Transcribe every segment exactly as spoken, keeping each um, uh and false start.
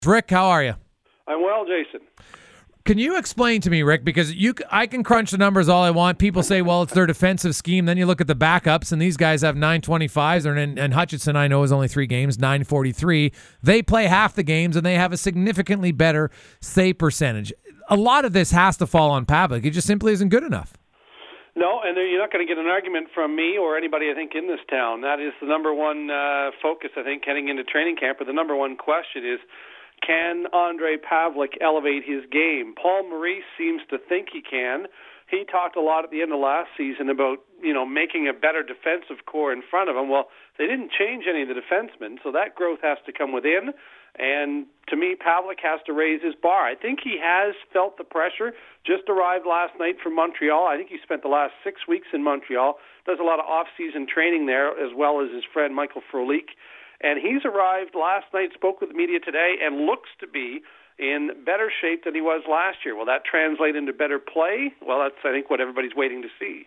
Rick, how are you? I'm well, Jason. Can you explain to me, Rick, because you, I can crunch the numbers all I want. People say, well, it's their defensive scheme. Then you look at the backups, and these guys have nine twenty-fives, and, and Hutchinson, I know, is only three games, nine forty-three. They play half the games, and they have a significantly better save percentage. A lot of this has to fall on Pavelec. It just simply isn't good enough. No, and you're not going to get an argument from me or anybody, I think, in this town. That is the number one uh, focus, I think, heading into training camp. But the number one question is, can Ondrej Pavelec elevate his game? Paul Maurice seems to think he can. He talked a lot at the end of last season about, you know, making a better defensive core in front of him. Well, they didn't change any of the defensemen, so that growth has to come within. And to me, Pavelec has to raise his bar. I think he has felt the pressure. Just arrived last night from Montreal. I think he spent the last six weeks in Montreal. Does a lot of off-season training there, as well as his friend Michael Frolik. And he's arrived last night, spoke with the media today, and looks to be in better shape than he was last year. Will that translate into better play? Well, that's, I think, what everybody's waiting to see.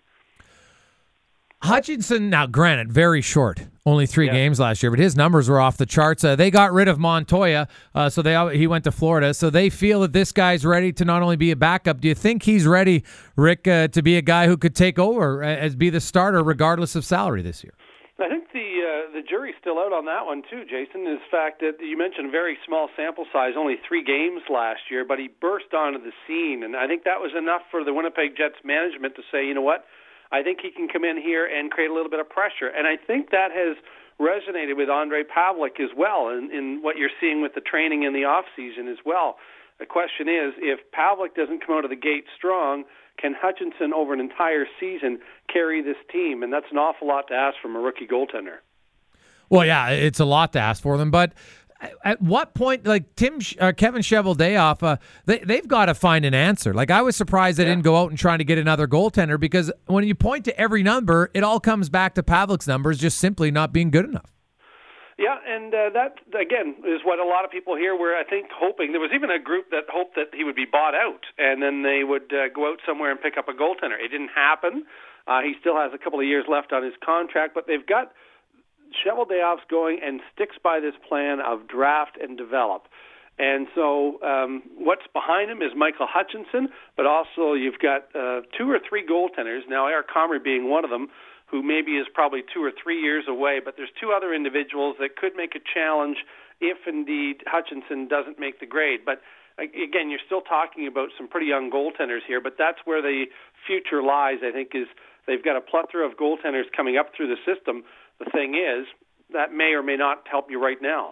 Hutchinson, now granted, very short, only three yeah. games last year, but his numbers were off the charts. Uh, they got rid of Montoya, uh, so they he went to Florida. So they feel that this guy's ready to not only be a backup. Do you think he's ready, Rick, uh, to be a guy who could take over as be the starter regardless of salary this year? I think the uh, the jury's still out on that one too, Jason. Is the fact that you mentioned a very small sample size, only three games last year, but he burst onto the scene, and I think that was enough for the Winnipeg Jets management to say, you know what, I think he can come in here and create a little bit of pressure, and I think that has resonated with Ondrej Pavelec as well, in, in what you're seeing with the training in the off season as well. The question is, if Pavelec doesn't come out of the gate strong, can Hutchinson over an entire season carry this team? And that's an awful lot to ask from a rookie goaltender. Well, yeah, it's a lot to ask for them. But at what point, like Tim, uh, Kevin Cheveldayoff, uh, they, they've got to find an answer. Like I was surprised they yeah. didn't go out and try to get another goaltender, because when you point to every number, it all comes back to Pavelec's numbers just simply not being good enough. Yeah, and uh, that, again, is what a lot of people here were, I think, hoping. There was even a group that hoped that he would be bought out, and then they would uh, go out somewhere and pick up a goaltender. It didn't happen. Uh, he still has a couple of years left on his contract, but they've got Cheveldayoff's going and sticks by this plan of draft and develop. And so um, what's behind him is Michael Hutchinson, but also you've got uh, two or three goaltenders, now Eric Comrie being one of them, who maybe is probably two or three years away, but there's two other individuals that could make a challenge if indeed Hutchinson doesn't make the grade. But again, you're still talking about some pretty young goaltenders here, but that's where the future lies, I think, is they've got a plethora of goaltenders coming up through the system. The thing is, that may or may not help you right now.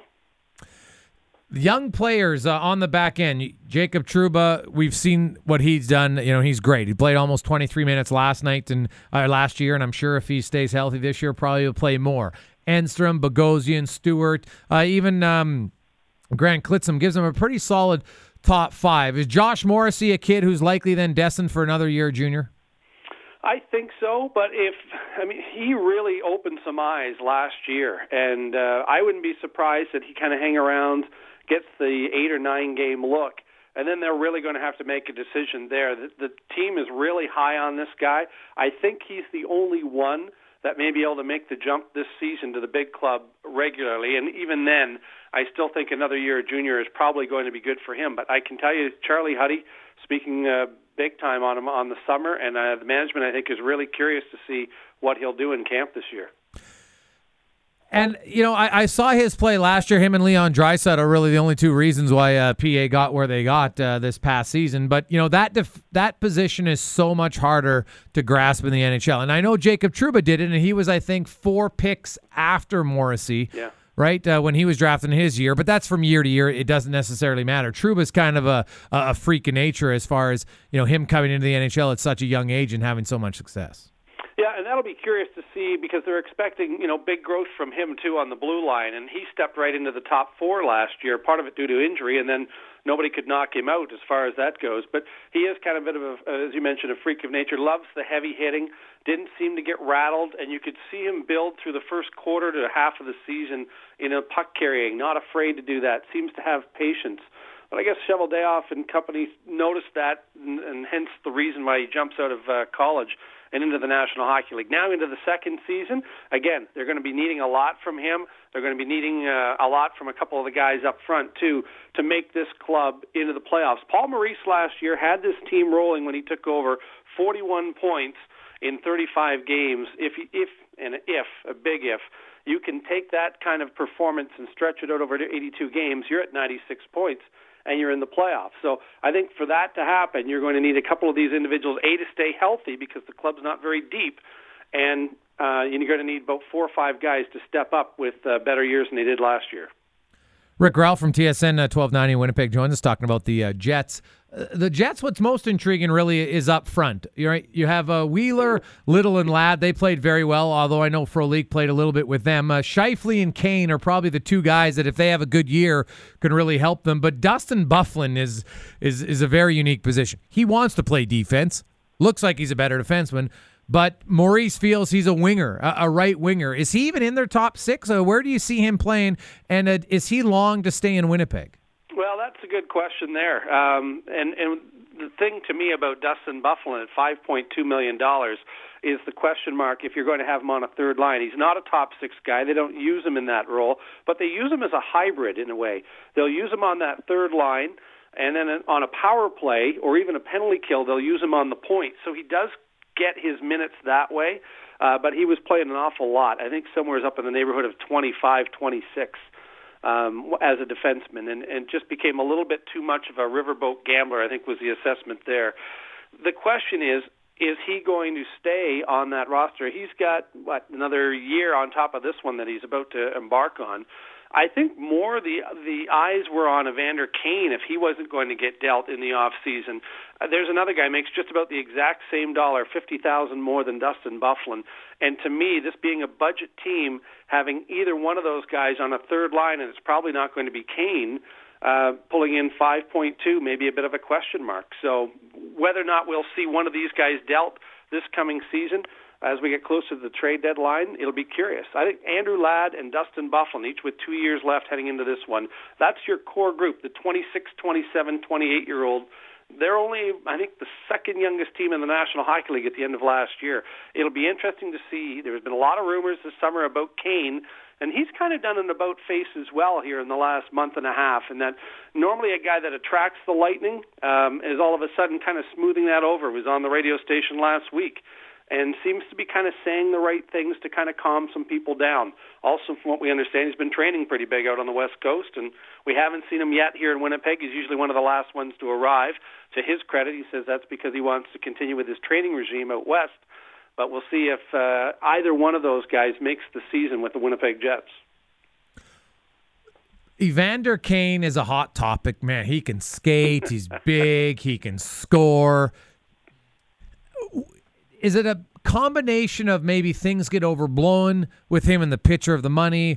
Young players uh, on the back end. Jacob Trouba, we've seen what he's done. You know, he's great. He played almost twenty-three minutes last night and uh, last year, and I'm sure if he stays healthy this year, probably will play more. Enstrom, Bogosian, Stewart, uh, even um, Grant Klitzum gives him a pretty solid top five. Is Josh Morrissey a kid who's likely then destined for another year junior? I think so, but if I mean he really opened some eyes last year, and uh, I wouldn't be surprised that he kind of hang around, gets the eight or nine game look, and then they're really going to have to make a decision there. The, the team is really high on this guy. I think he's the only one that may be able to make the jump this season to the big club regularly, and even then, I still think another year of junior is probably going to be good for him. But I can tell you, Charlie Huddy, speaking uh, big time on him on the summer, and uh, the management, I think, is really curious to see what he'll do in camp this year. And, you know, I, I saw his play last year. Him and Leon Draisaitl are really the only two reasons why uh, P A got where they got uh, this past season. But, you know, that def- that position is so much harder to grasp in the N H L. And I know Jacob Trouba did it, and he was, I think, four picks after Morrissey. Yeah. Right, uh, when he was drafted in his year, but that's from year to year. It doesn't necessarily matter. Trouba's kind of a a freak of nature as far as, you know, him coming into the N H L at such a young age and having so much success. Yeah, and that'll be curious to see because they're expecting, you know, big growth from him too on the blue line, and he stepped right into the top four last year. Part of it due to injury, and then nobody could knock him out as far as that goes. But he is kind of a bit of a, as you mentioned, a freak of nature. Loves the heavy hitting. Didn't seem to get rattled, and you could see him build through the first quarter to half of the season in a puck carrying. Not afraid to do that. Seems to have patience. But I guess Cheveldayoff and company noticed that, and, and hence the reason why he jumps out of uh, college and into the National Hockey League. Now into the second season, again, they're going to be needing a lot from him. They're going to be needing uh, a lot from a couple of the guys up front, too, to make this club into the playoffs. Paul Maurice last year had this team rolling when he took over, forty-one points in thirty-five games. If, if and if, a big if, you can take that kind of performance and stretch it out over eighty-two games, you're at ninety-six points. And you're in the playoffs. So I think for that to happen, you're going to need a couple of these individuals, A, to stay healthy because the club's not very deep, and uh, you're going to need about four or five guys to step up with uh, better years than they did last year. Rick Ralph from T S N uh, twelve ninety Winnipeg joins us talking about the uh, Jets. Uh, the Jets, what's most intriguing really is up front. You're right. You have uh, Wheeler, Little, and Ladd. They played very well, although I know Frolik played a little bit with them. Uh, Scheifele and Kane are probably the two guys that if they have a good year can really help them. But Dustin Byfuglien is, is, is a very unique position. He wants to play defense. Looks like he's a better defenseman. But Maurice feels he's a winger, a, a right winger. Is he even in their top six? Or where do you see him playing? And uh, is he long to stay in Winnipeg? Well, that's a good question there. Um, and, and the thing to me about Dustin Byfuglien at five point two million dollars is the question mark if you're going to have him on a third line. He's not a top six guy. They don't use him in that role, but they use him as a hybrid in a way. They'll use him on that third line, and then on a power play or even a penalty kill, they'll use him on the point. So he does get his minutes that way, uh, but he was playing an awful lot. I think somewhere up in the neighborhood of twenty-five, twenty-six um, as a defenseman, and, and just became a little bit too much of a riverboat gambler, I think was the assessment there. The question is, is he going to stay on that roster? He's got, what, another year on top of this one that he's about to embark on. I think more the the eyes were on Evander Kane if he wasn't going to get dealt in the off season. Uh, there's another guy makes just about the exact same dollar, fifty thousand more than Dustin Byfuglien. And to me, this being a budget team, having either one of those guys on a third line, and it's probably not going to be Kane, uh, pulling in five point two, maybe a bit of a question mark. So whether or not we'll see one of these guys dealt this coming season, as we get closer to the trade deadline, it'll be curious. I think Andrew Ladd and Dustin Byfuglien, each with two years left heading into this one, that's your core group, the twenty-six, twenty-seven, twenty-eight-year-old. They're only, I think, the second youngest team in the National Hockey League at the end of last year. It'll be interesting to see. There's been a lot of rumors this summer about Kane, and he's kind of done an about face as well here in the last month and a half, and that normally a guy that attracts the Lightning um, is all of a sudden kind of smoothing that over. He was on the radio station last week and seems to be kind of saying the right things to kind of calm some people down. Also, from what we understand, he's been training pretty big out on the West Coast, and we haven't seen him yet here in Winnipeg. He's usually one of the last ones to arrive. To his credit, he says that's because he wants to continue with his training regime out west. But we'll see if uh, either one of those guys makes the season with the Winnipeg Jets. Evander Kane is a hot topic, man. He can skate. He's big. He can score. Is it a combination of maybe things get overblown with him and the picture of the money,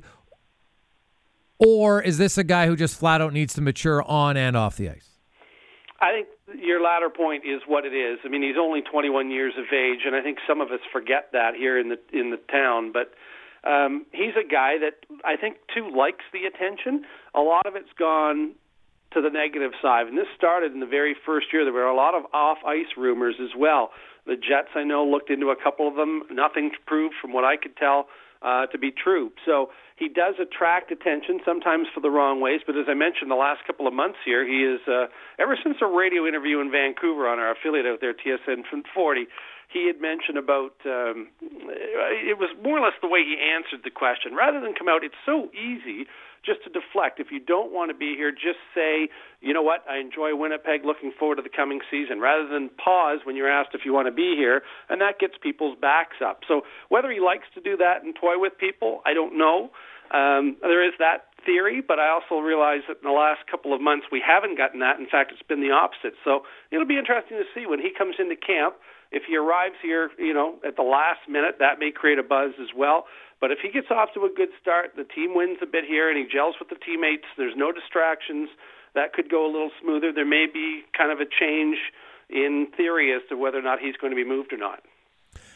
or is this a guy who just flat out needs to mature on and off the ice? I think your latter point is what it is. I mean, he's only twenty-one years of age, and I think some of us forget that here in the in the town. But um, he's a guy that I think, too, likes the attention. A lot of it's gone to the negative side, and this started in the very first year. There were a lot of off-ice rumors as well. The Jets, I know, looked into a couple of them. Nothing to prove, from what I could tell, uh, to be true. So he does attract attention, sometimes for the wrong ways. But as I mentioned, the last couple of months here, he is, uh, ever since a radio interview in Vancouver on our affiliate out there, T S N forty, he had mentioned about, um, it was more or less the way he answered the question. Rather than come out, it's so easy just to deflect. If you don't want to be here, just say, you know what, I enjoy Winnipeg, looking forward to the coming season, rather than pause when you're asked if you want to be here, and that gets people's backs up. So whether he likes to do that and toy with people, I don't know. Um, there is that theory, but I also realize that in the last couple of months we haven't gotten that. In fact, it's been the opposite. So it'll be interesting to see when he comes into camp. If he arrives here, you know, at the last minute, that may create a buzz as well. But if he gets off to a good start, the team wins a bit here, and he gels with the teammates, there's no distractions, that could go a little smoother. There may be kind of a change in theory as to whether or not he's going to be moved or not.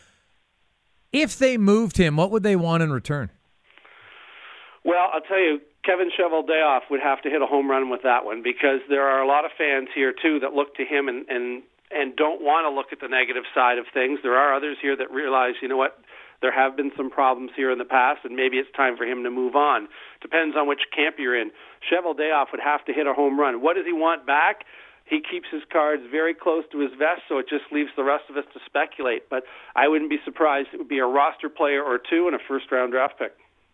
If they moved him, what would they want in return? Well, I'll tell you, Kevin Cheveldayoff would have to hit a home run with that one, because there are a lot of fans here, too, that look to him and, and, and don't want to look at the negative side of things. There are others here that realize, you know what, there have been some problems here in the past, and maybe it's time for him to move on. Depends on which camp you're in. Cheveldayoff would have to hit a home run. What does he want back? He keeps his cards very close to his vest, so it just leaves the rest of us to speculate. But I wouldn't be surprised. It would be a roster player or two and a first-round draft pick.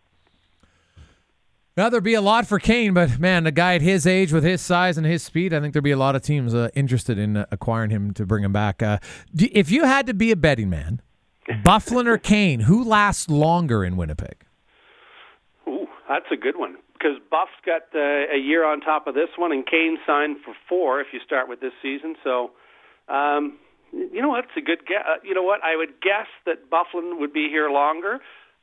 Now, there'd be a lot for Kane, but, man, a guy at his age with his size and his speed, I think there'd be a lot of teams uh, interested in uh, acquiring him to bring him back. Uh, do, if you had to be a betting man, Byfuglien or Kane, who lasts longer in Winnipeg? Ooh, that's a good one, because Buff's got uh, a year on top of this one, and Kane signed for four if you start with this season. So, um, you know what? It's a good guess. Uh, you know what? I would guess that Byfuglien would be here longer.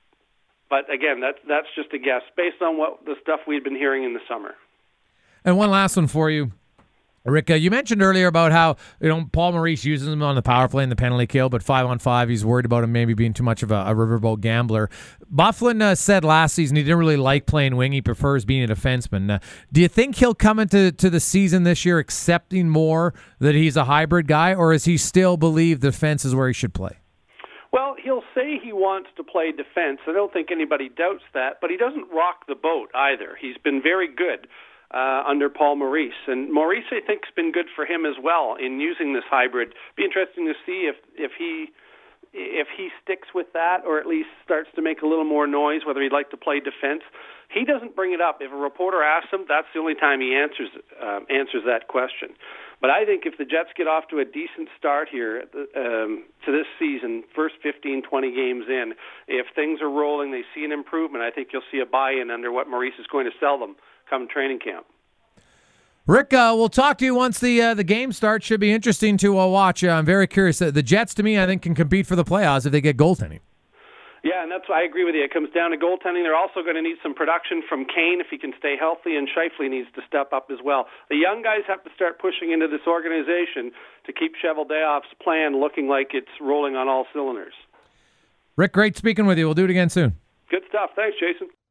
But again, that's that's just a guess based on what the stuff we've been hearing in the summer. And one last one for you, Rick. Uh, you mentioned earlier about how you know Paul Maurice uses him on the power play and the penalty kill, but five on five, he's worried about him maybe being too much of a, a riverboat gambler. Byfuglien uh, said last season he didn't really like playing wing; he prefers being a defenseman. Uh, do you think he'll come into to the season this year accepting more that he's a hybrid guy, or does he still believe defense is where he should play? Well, he'll say he wants to play defense. I don't think anybody doubts that, but he doesn't rock the boat either. He's been very good uh, under Paul Maurice, and Maurice, I think, has been good for him as well in using this hybrid. Be interesting to see if if he if he sticks with that, or at least starts to make a little more noise, whether he'd like to play defense. He doesn't bring it up. If a reporter asks him, that's the only time he answers uh, answers that question. But I think if the Jets get off to a decent start here um, to this season, first fifteen, twenty games in, if things are rolling, they see an improvement, I think you'll see a buy-in under what Maurice is going to sell them come training camp. Rick, uh, we'll talk to you once the uh, the game starts. Should be interesting to uh, watch. Uh, I'm very curious. Uh, the Jets, to me, I think, can compete for the playoffs if they get goaltending. Yeah, and that's why I agree with you. It comes down to goaltending. They're also going to need some production from Kane if he can stay healthy, and Scheifele needs to step up as well. The young guys have to start pushing into this organization to keep Cheveldayoff's plan looking like it's rolling on all cylinders. Rick, great speaking with you. We'll do it again soon. Good stuff. Thanks, Jason.